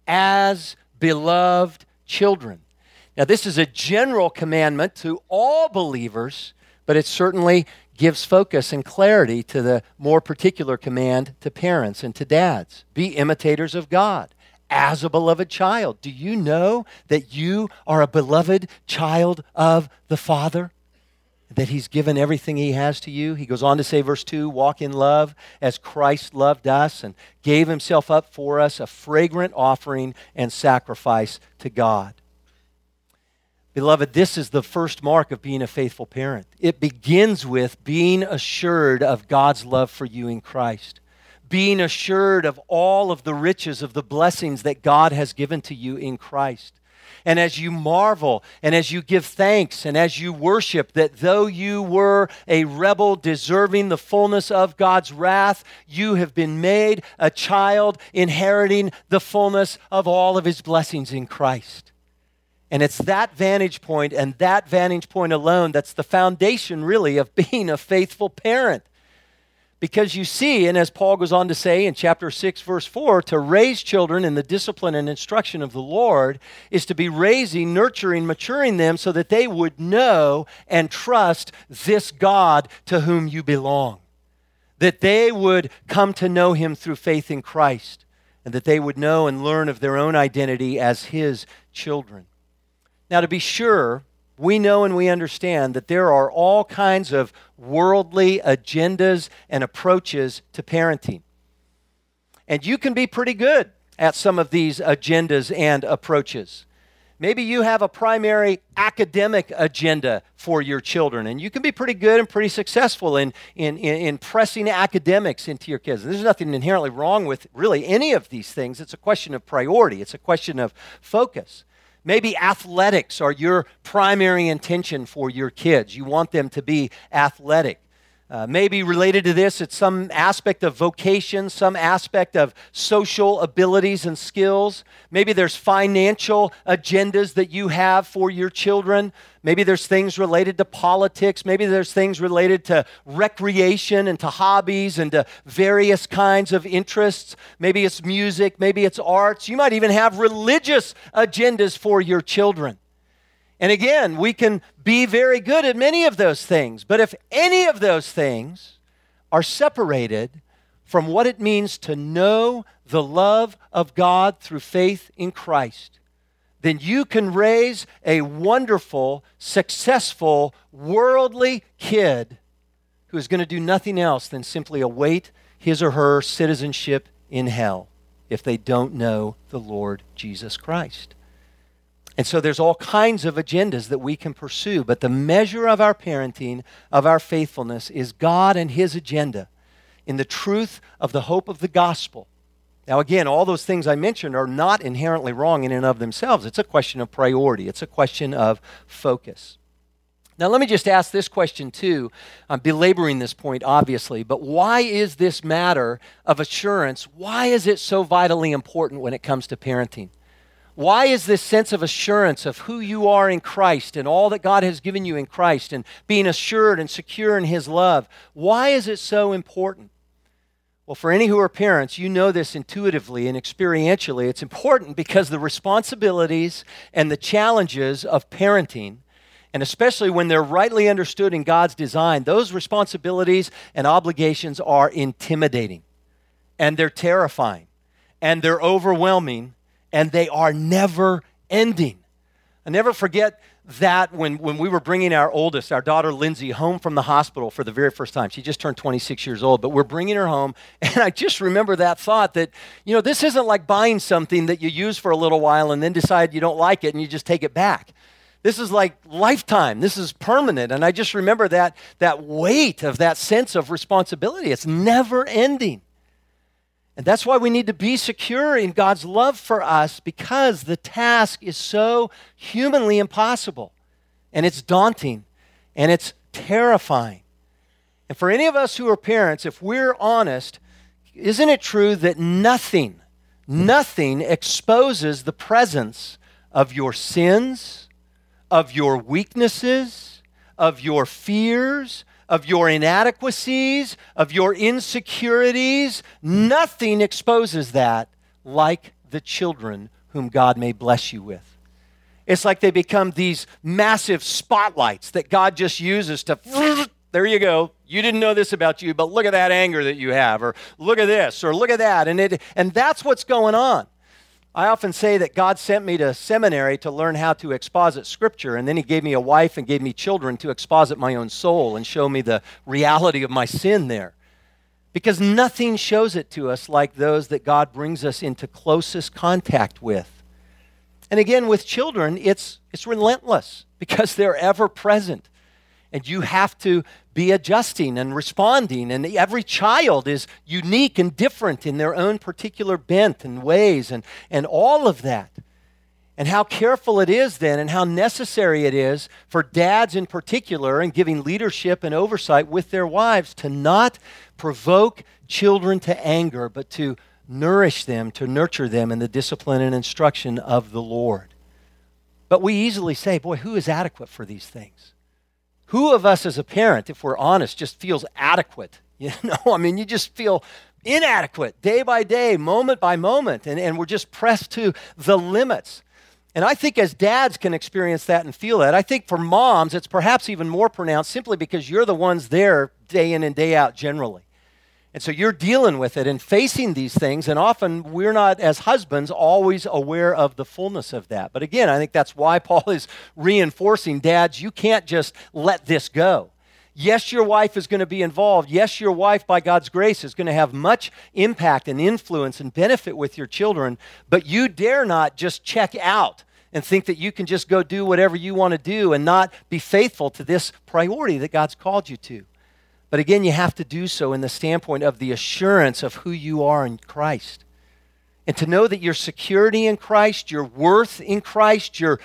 as beloved children. Now, this is a general commandment to all believers, but it certainly gives focus and clarity to the more particular command to parents and to dads. Be imitators of God as a beloved child. Do you know that you are a beloved child of the Father? That He's given everything He has to you? He goes on to say, verse 2, walk in love as Christ loved us and gave Himself up for us, a fragrant offering and sacrifice to God. Beloved, this is the first mark of being a faithful parent. It begins with being assured of God's love for you in Christ, being assured of all of the riches of the blessings that God has given to you in Christ. And as you marvel and as you give thanks and as you worship that though you were a rebel deserving the fullness of God's wrath, you have been made a child inheriting the fullness of all of His blessings in Christ. And it's that vantage point and that vantage point alone that's the foundation really of being a faithful parent. Because you see, and as Paul goes on to say in chapter 6, verse 4, to raise children in the discipline and instruction of the Lord is to be raising, nurturing, maturing them so that they would know and trust this God to whom you belong. That they would come to know Him through faith in Christ. and that they would know and learn of their own identity as His children. Now, to be sure, we know and we understand that there are all kinds of worldly agendas and approaches to parenting. And you can be pretty good at some of these agendas and approaches. Maybe you have a primary academic agenda for your children, and you can be pretty good and pretty successful in pressing academics into your kids. There's nothing inherently wrong with really any of these things. It's a question of priority. It's a question of focus. Maybe athletics are your primary intention for your kids. You want them to be athletic. Maybe related to this, it's some aspect of vocation, some aspect of social abilities and skills. Maybe there's financial agendas that you have for your children. Maybe there's things related to politics. Maybe there's things related to recreation and to hobbies and to various kinds of interests. Maybe it's music. Maybe it's arts. You might even have religious agendas for your children. And again, we can be very good at many of those things, but if any of those things are separated from what it means to know the love of God through faith in Christ, then you can raise a wonderful, successful, worldly kid who is going to do nothing else than simply await his or her citizenship in hell if they don't know the Lord Jesus Christ. And so there's all kinds of agendas that we can pursue, but the measure of our parenting, of our faithfulness, is God and His agenda in the truth of the hope of the gospel. Now again, all those things I mentioned are not inherently wrong in and of themselves. It's a question of priority. It's a question of focus. Now let me just ask this question too. I'm belaboring this point obviously, but why is this matter of assurance, why is it so vitally important when it comes to parenting? Why is this sense of assurance of who you are in Christ and all that God has given you in Christ and being assured and secure in His love, why is it so important? Well, for any who are parents, you know this intuitively and experientially. It's important because the responsibilities and the challenges of parenting, and especially when they're rightly understood in God's design, those responsibilities and obligations are intimidating, and they're terrifying, and they're overwhelming, and they are never ending. I never forget that when we were bringing our oldest, our daughter Lindsay, home from the hospital for the very first time. She just turned 26 years old, but we're bringing her home, and I just remember that thought that, this isn't like buying something that you use for a little while and then decide you don't like it and you just take it back. This is like lifetime. This is permanent, and I just remember that weight of that sense of responsibility. It's never ending. And that's why we need to be secure in God's love for us, because the task is so humanly impossible, and it's daunting, and it's terrifying. And for any of us who are parents, if we're honest, isn't it true that nothing exposes the presence of your sins, of your weaknesses, of your fears, of your inadequacies, of your insecurities? Nothing exposes that like the children whom God may bless you with. It's like they become these massive spotlights that God just uses to, there you go. You didn't know this about you, but look at that anger that you have, or look at this, or look at that. And that's what's going on. I often say that God sent me to seminary to learn how to exposit Scripture, and then He gave me a wife and gave me children to exposit my own soul and show me the reality of my sin there. Because nothing shows it to us like those that God brings us into closest contact with. And again, with children, it's relentless because they're ever present. And you have to be adjusting and responding. And every child is unique and different in their own particular bent and ways and all of that. And how careful it is then, and how necessary it is for dads in particular, in giving leadership and oversight with their wives, to not provoke children to anger, but to nourish them, to nurture them in the discipline and instruction of the Lord. But we easily say, boy, who is adequate for these things? Who of us as a parent, if we're honest, just feels adequate? You just feel inadequate day by day, moment by moment, and we're just pressed to the limits. And I think as dads can experience that and feel that, I think for moms, it's perhaps even more pronounced simply because you're the ones there day in and day out generally. And so you're dealing with it and facing these things, and often we're not, as husbands, always aware of the fullness of that. But again, I think that's why Paul is reinforcing, dads, you can't just let this go. Yes, your wife is going to be involved. Yes, your wife, by God's grace, is going to have much impact and influence and benefit with your children, but you dare not just check out and think that you can just go do whatever you want to do and not be faithful to this priority that God's called you to. But again, you have to do so in the standpoint of the assurance of who you are in Christ. And to know that your security in Christ, your worth in Christ, your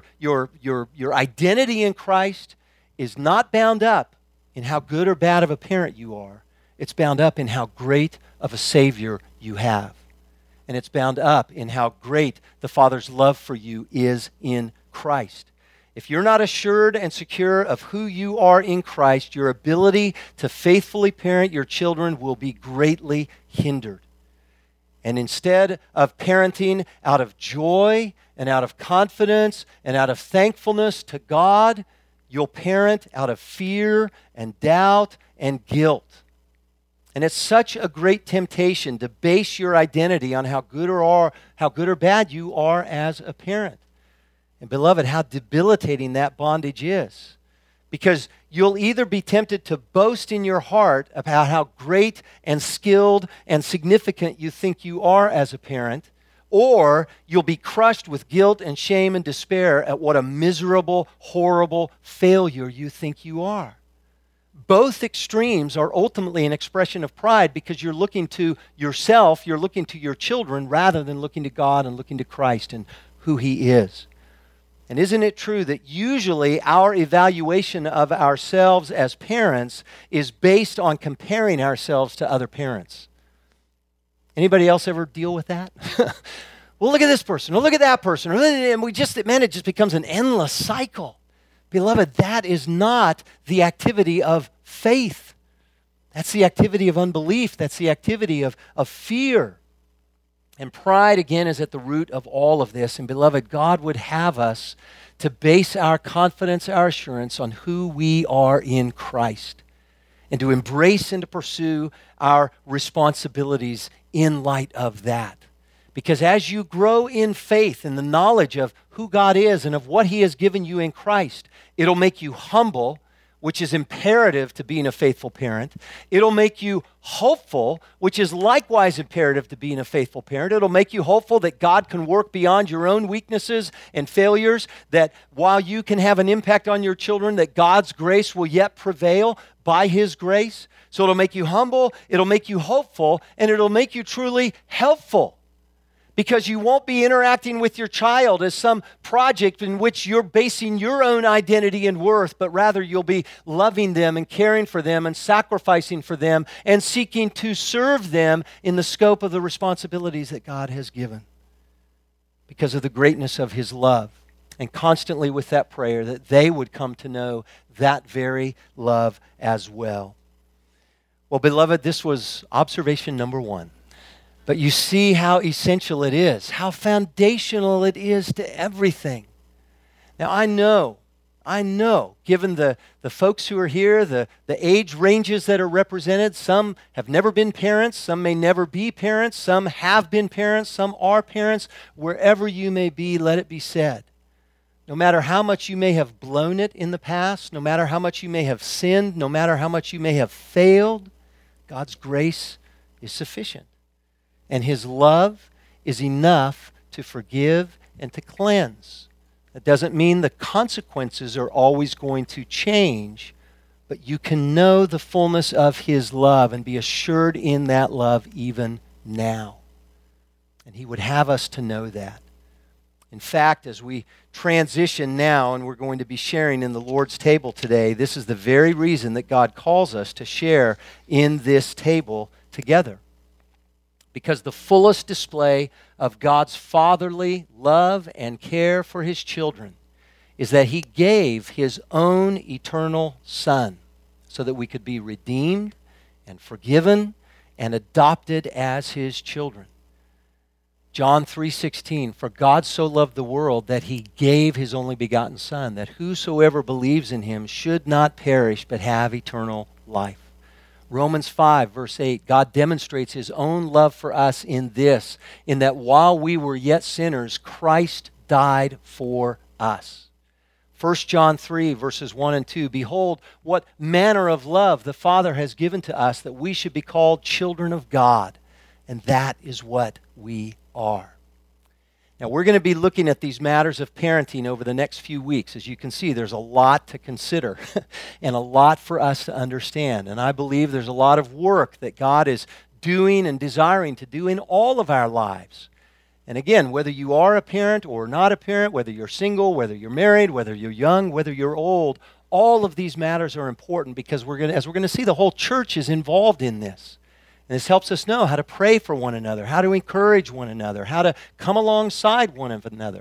identity in Christ is not bound up in how good or bad of a parent you are. It's bound up in how great of a Savior you have. And it's bound up in how great the Father's love for you is in Christ. If you're not assured and secure of who you are in Christ, your ability to faithfully parent your children will be greatly hindered. And instead of parenting out of joy and out of confidence and out of thankfulness to God, you'll parent out of fear and doubt and guilt. And it's such a great temptation to base your identity on how good or bad you are as a parent. And beloved, how debilitating that bondage is. Because you'll either be tempted to boast in your heart about how great and skilled and significant you think you are as a parent, or you'll be crushed with guilt and shame and despair at what a miserable, horrible failure you think you are. Both extremes are ultimately an expression of pride because you're looking to yourself, you're looking to your children rather than looking to God and looking to Christ and who He is. And isn't it true that usually our evaluation of ourselves as parents is based on comparing ourselves to other parents? Anybody else ever deal with that? Well, look at this person, or look at that person, and it just becomes an endless cycle. Beloved, that is not the activity of faith. That's the activity of unbelief. That's the activity of fear. And pride, again, is at the root of all of this. And beloved, God would have us to base our confidence, our assurance on who we are in Christ, and to embrace and to pursue our responsibilities in light of that. Because as you grow in faith and the knowledge of who God is and of what He has given you in Christ, it'll make you humble, which is imperative to being a faithful parent. It'll make you hopeful, which is likewise imperative to being a faithful parent. It'll make you hopeful that God can work beyond your own weaknesses and failures, that while you can have an impact on your children, that God's grace will yet prevail by His grace. So it'll make you humble, it'll make you hopeful, and it'll make you truly helpful. Because you won't be interacting with your child as some project in which you're basing your own identity and worth, but rather you'll be loving them and caring for them and sacrificing for them and seeking to serve them in the scope of the responsibilities that God has given because of the greatness of His love. And constantly with that prayer that they would come to know that very love as well. Well, beloved, this was observation number 1. But you see how essential it is, how foundational it is to everything. Now, I know, given the folks who are here, the age ranges that are represented, some have never been parents, some may never be parents, some have been parents, some are parents. Wherever you may be, let it be said. No matter how much you may have blown it in the past, no matter how much you may have sinned, no matter how much you may have failed, God's grace is sufficient. And His love is enough to forgive and to cleanse. That doesn't mean the consequences are always going to change, but you can know the fullness of His love and be assured in that love even now. And He would have us to know that. In fact, as we transition now, and we're going to be sharing in the Lord's table today, this is the very reason that God calls us to share in this table together. Because the fullest display of God's fatherly love and care for His children is that He gave His own eternal Son so that we could be redeemed and forgiven and adopted as His children. John 3:16, for God so loved the world that He gave His only begotten Son, that whosoever believes in Him should not perish but have eternal life. Romans 5, verse 8, God demonstrates his own love for us in this, in that while we were yet sinners, Christ died for us. 1 John 3, verses 1 and 2, behold, what manner of love the Father has given to us that we should be called children of God, and that is what we are. Now, we're going to be looking at these matters of parenting over the next few weeks. As you can see, there's a lot to consider and a lot for us to understand. And I believe there's a lot of work that God is doing and desiring to do in all of our lives. And again, whether you are a parent or not a parent, whether you're single, whether you're married, whether you're young, whether you're old, all of these matters are important because as we're going to see, the whole church is involved in this. And this helps us know how to pray for one another, how to encourage one another, how to come alongside one another.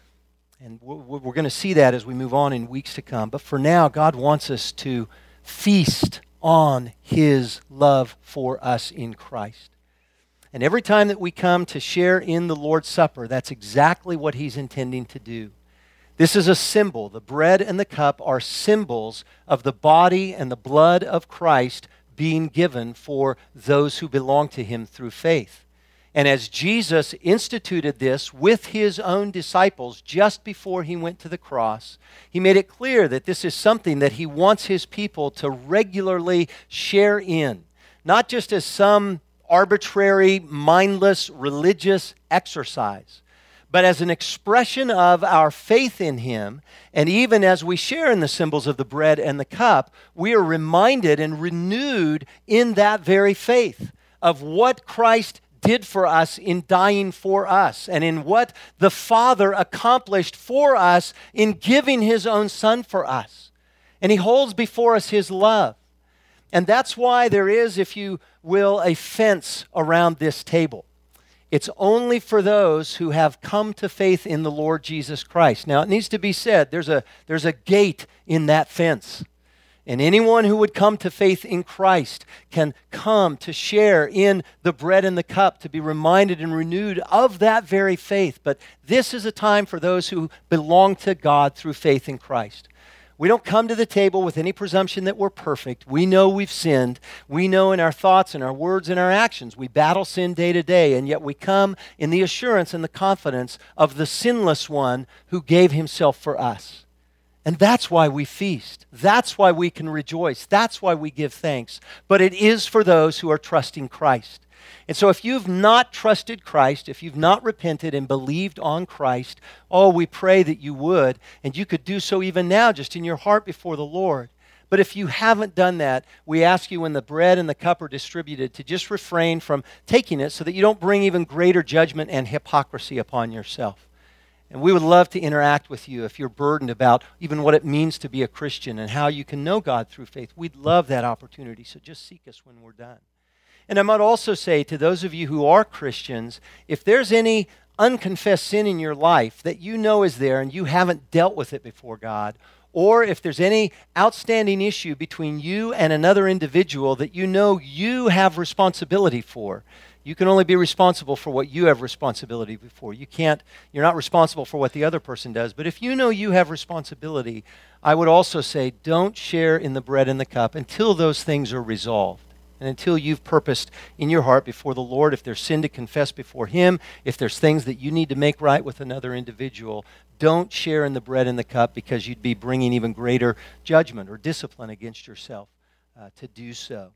And we're going to see that as we move on in weeks to come. But for now, God wants us to feast on his love for us in Christ. And every time that we come to share in the Lord's Supper, that's exactly what he's intending to do. This is a symbol. The bread and the cup are symbols of the body and the blood of Christ being given for those who belong to him through faith. And as Jesus instituted this with his own disciples just before he went to the cross, he made it clear that this is something that he wants his people to regularly share in, not just as some arbitrary, mindless, religious exercise, but as an expression of our faith in him. And even as we share in the symbols of the bread and the cup, we are reminded and renewed in that very faith of what Christ did for us in dying for us, and in what the Father accomplished for us in giving his own Son for us. And he holds before us his love. And that's why there is, if you will, a fence around this table. It's only for those who have come to faith in the Lord Jesus Christ. Now, it needs to be said, there's a gate in that fence. And anyone who would come to faith in Christ can come to share in the bread and the cup, to be reminded and renewed of that very faith. But this is a time for those who belong to God through faith in Christ. We don't come to the table with any presumption that we're perfect. We know we've sinned. We know in our thoughts and our words and our actions we battle sin day to day, and yet we come in the assurance and the confidence of the sinless one who gave himself for us. And that's why we feast. That's why we can rejoice. That's why we give thanks. But it is for those who are trusting Christ. And so if you've not trusted Christ, if you've not repented and believed on Christ, we pray that you would, and you could do so even now just in your heart before the Lord. But if you haven't done that, we ask you when the bread and the cup are distributed to just refrain from taking it so that you don't bring even greater judgment and hypocrisy upon yourself. And we would love to interact with you if you're burdened about even what it means to be a Christian and how you can know God through faith. We'd love that opportunity, so just seek us when we're done. And I might also say to those of you who are Christians, if there's any unconfessed sin in your life that you know is there and you haven't dealt with it before God, or if there's any outstanding issue between you and another individual that you know you have responsibility for, you can only be responsible for what you have responsibility for. You're not responsible for what the other person does. But if you know you have responsibility, I would also say don't share in the bread and the cup until those things are resolved. And until you've purposed in your heart before the Lord, if there's sin to confess before him, if there's things that you need to make right with another individual, don't share in the bread and the cup, because you'd be bringing even greater judgment or discipline against yourself to do so.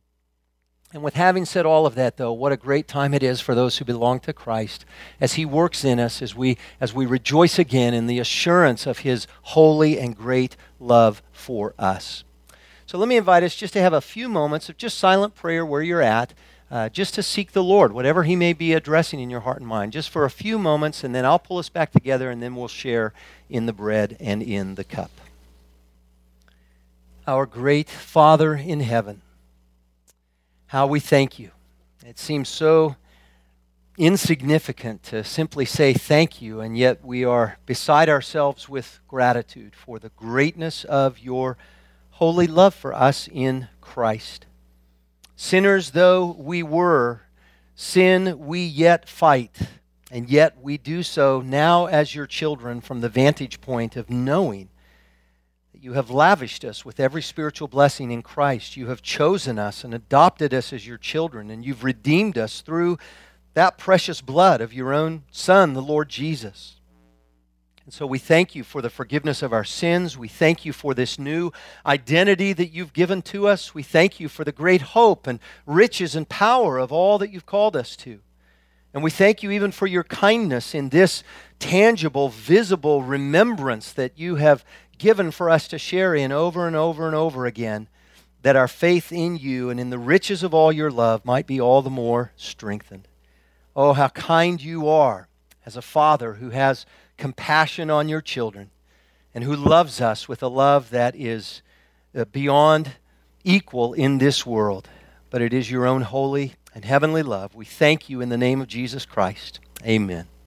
And with having said all of that, though, what a great time it is for those who belong to Christ as he works in us, as we rejoice again in the assurance of his holy and great love for us. So let me invite us just to have a few moments of just silent prayer where you're at, just to seek the Lord, whatever he may be addressing in your heart and mind, just for a few moments, and then I'll pull us back together, and then we'll share in the bread and in the cup. Our great Father in heaven, how we thank you. It seems so insignificant to simply say thank you, and yet we are beside ourselves with gratitude for the greatness of your holy love for us in Christ. Sinners though we were, sin we yet fight, and yet we do so now as your children from the vantage point of knowing You have lavished us with every spiritual blessing in Christ. You have chosen us and adopted us as your children, and you've redeemed us through that precious blood of your own Son, the Lord Jesus. And so we thank you for the forgiveness of our sins. We thank you for this new identity that you've given to us. We thank you for the great hope and riches and power of all that you've called us to. And we thank you even for your kindness in this tangible, visible remembrance that you have given for us to share in over and over and over again, that our faith in you and in the riches of all your love might be all the more strengthened. Oh, how kind you are as a father who has compassion on your children and who loves us with a love that is beyond equal in this world. But it is your own holy and heavenly love. We thank you in the name of Jesus Christ. Amen.